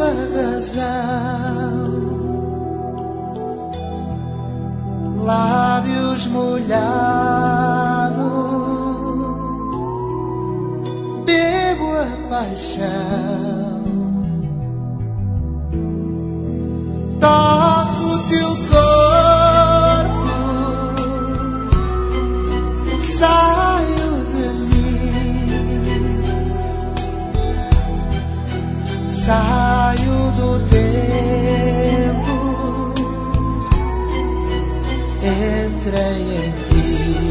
a razão, lábios molhados, bebo a paixão, toco o teu corpo, saio de mim, saio do tempo, entrei em ti.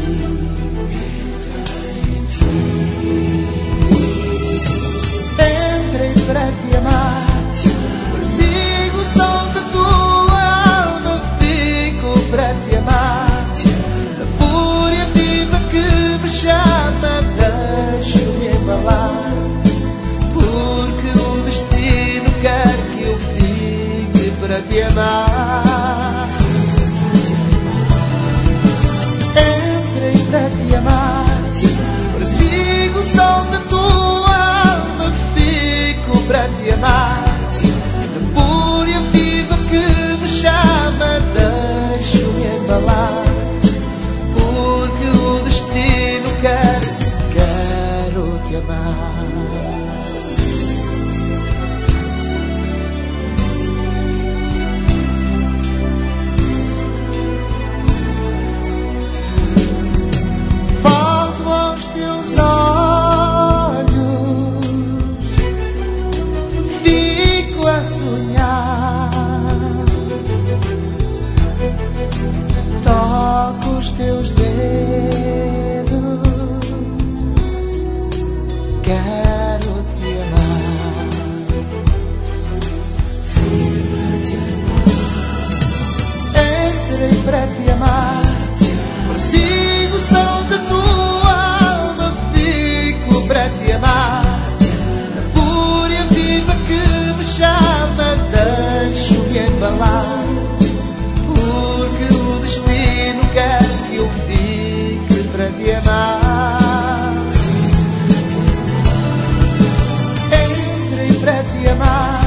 Entrei para te amar, persigo o som da tua alma, fico para te amar, a fúria viva que me chama, deixo-me embalar, porque o destino quer que eu fique para te amar. Entrei para te amar, persigo o som da tua alma, fico para te amar, a fúria viva que me chama, deixo-me embalar, porque o destino quero te amar. Teus olhos, fico a sonhar, toco os teus dedos, quero te amar. Entrei para te amar, persigo o som da tua alma, fico para te amar, a fúria viva que me chama, deixo-me embalar, porque o destino quer que eu fique para te amar. Entrei para te amar,